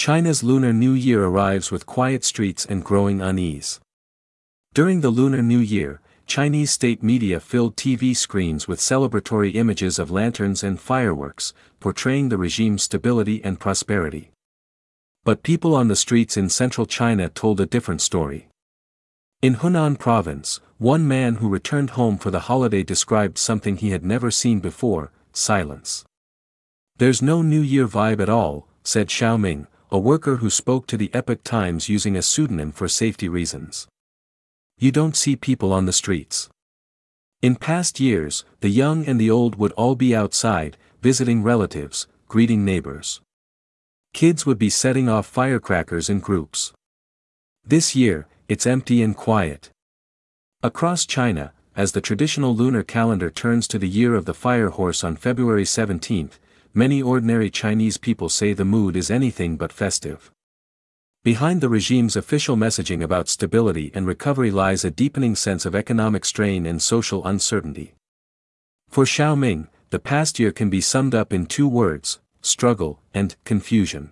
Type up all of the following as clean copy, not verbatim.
China's Lunar New Year arrives with quiet streets and growing unease. During the Lunar New Year, Chinese state media filled TV screens with celebratory images of lanterns and fireworks, portraying the regime's stability and prosperity. But people on the streets in central China told a different story. In Hunan province, one man who returned home for the holiday described something he had never seen before: silence. "There's no New Year vibe at all," said Xiaoming, a worker who spoke to the Epoch Times using a pseudonym for safety reasons. "You don't see people on the streets. In past years, the young and the old would all be outside, visiting relatives, greeting neighbors. Kids would be setting off firecrackers in groups. This year, it's empty and quiet." Across China, as the traditional lunar calendar turns to the Year of the Fire Horse on February 17th, many ordinary Chinese people say the mood is anything but festive. Behind the regime's official messaging about stability and recovery lies a deepening sense of economic strain and social uncertainty. For Xiaoming, the past year can be summed up in two words: struggle and confusion.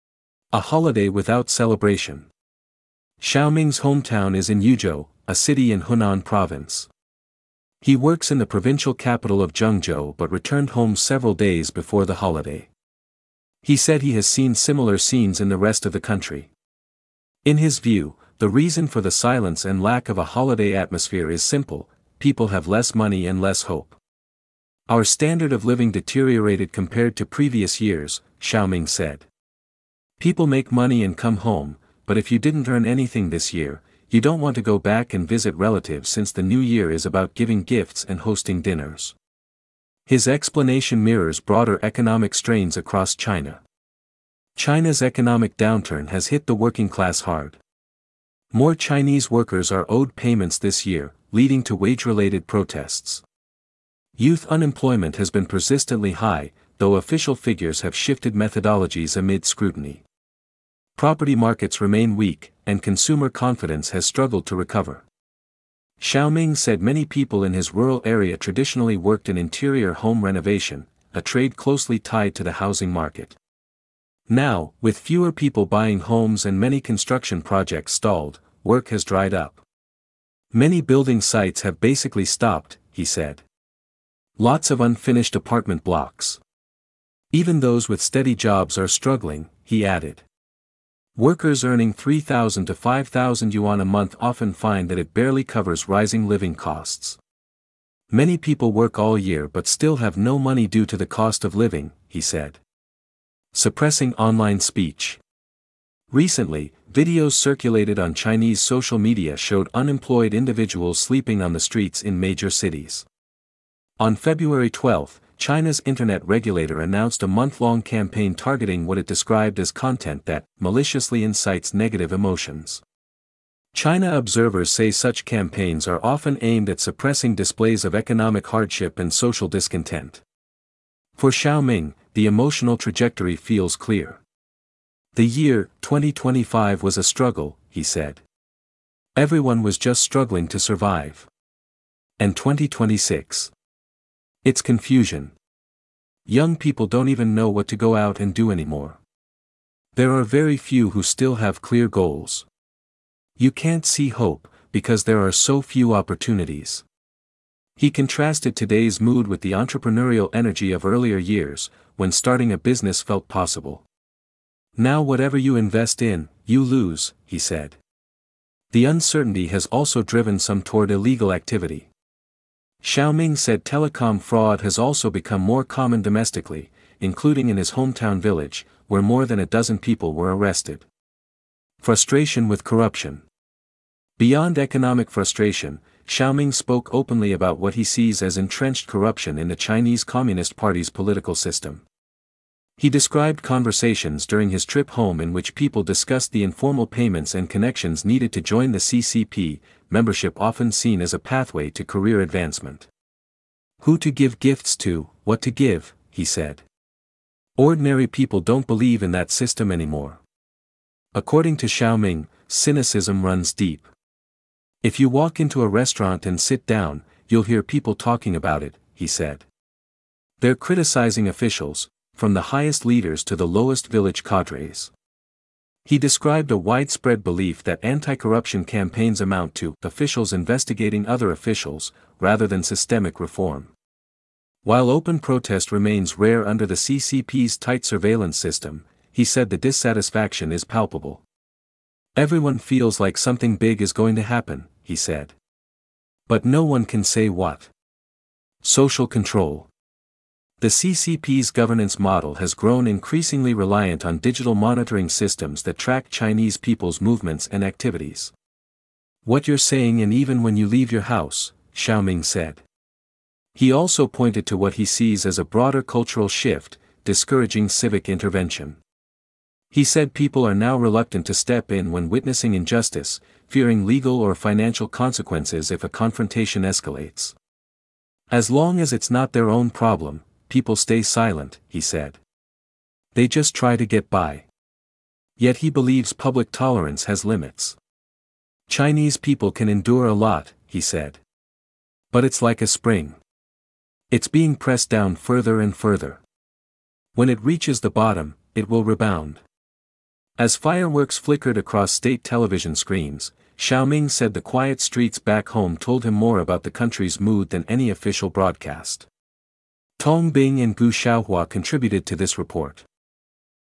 A holiday without celebration. Xiaoming's hometown is in Yuzhou, a city in Hunan province. He works in the provincial capital of Zhengzhou but returned home several days before the holiday. He said he has seen similar scenes in the rest of the country. In his view, the reason for the silence and lack of a holiday atmosphere is simple: people have less money and less hope. "Our standard of living deteriorated compared to previous years," Xiaoming said. "People make money and come home, but if you didn't earn anything this year, you don't want to go back and visit relatives since the new year is about giving gifts and hosting dinners." His explanation mirrors broader economic strains across China. China's economic downturn has hit the working class hard. More Chinese workers are owed payments this year, leading to wage-related protests. Youth unemployment has been persistently high, though official figures have shifted methodologies amid scrutiny. Property markets remain weak, and consumer confidence has struggled to recover. Xiaoming said many people in his rural area traditionally worked in interior home renovation, a trade closely tied to the housing market. Now, with fewer people buying homes and many construction projects stalled, work has dried up. "Many building sites have basically stopped," he said. "Lots of unfinished apartment blocks. Even those with steady jobs are struggling," he added. Workers earning 3,000 to 5,000 yuan a month often find that it barely covers rising living costs. "Many people work all year but still have no money due to the cost of living," he said. Suppressing online speech. Recently, videos circulated on Chinese social media showed unemployed individuals sleeping on the streets in major cities. On February 12, China's internet regulator announced a month-long campaign targeting what it described as content that maliciously incites negative emotions. China observers say such campaigns are often aimed at suppressing displays of economic hardship and social discontent. For Xiaoming, the emotional trajectory feels clear. "The year 2025 was a struggle," he said. "Everyone was just struggling to survive. And 2026? It's confusion. Young people don't even know what to go out and do anymore. There are very few who still have clear goals. You can't see hope, because there are so few opportunities." He contrasted today's mood with the entrepreneurial energy of earlier years, when starting a business felt possible. "Now whatever you invest in, you lose," he said. The uncertainty has also driven some toward illegal activity. Xiaoming said telecom fraud has also become more common domestically, including in his hometown village, where more than a dozen people were arrested. Frustration with corruption. Beyond economic frustration, Xiaoming spoke openly about what he sees as entrenched corruption in the Chinese Communist Party's political system. He described conversations during his trip home in which people discussed the informal payments and connections needed to join the CCP, membership often seen as a pathway to career advancement. "Who to give gifts to, what to give," he said. "Ordinary people don't believe in that system anymore." According to Xiaoming, cynicism runs deep. "If you walk into a restaurant and sit down, you'll hear people talking about it," he said. "They're criticizing officials, from the highest leaders to the lowest village cadres. He described a widespread belief that anti-corruption campaigns amount to officials investigating other officials, rather than systemic reform. While open protest remains rare under the CCP's tight surveillance system, he said the dissatisfaction is palpable. Everyone feels like something big is going to happen, he said. But no one can say what. Social control. The CCP's governance model has grown increasingly reliant on digital monitoring systems that track Chinese people's movements and activities. What you're saying, and even when you leave your house, Xiaoming said. He also pointed to what he sees as a broader cultural shift, discouraging civic intervention. He said people are now reluctant to step in when witnessing injustice, fearing legal or financial consequences if a confrontation escalates. As long as it's not their own problem, people stay silent, he said. They just try to get by. Yet he believes public tolerance has limits. Chinese people can endure a lot, he said. But it's like a spring. It's being pressed down further and further. When it reaches the bottom, it will rebound. As fireworks flickered across state television screens, Xiaoming said the quiet streets back home told him more about the country's mood than any official broadcast. Tong Bing and Gu Xiaohua contributed to this report.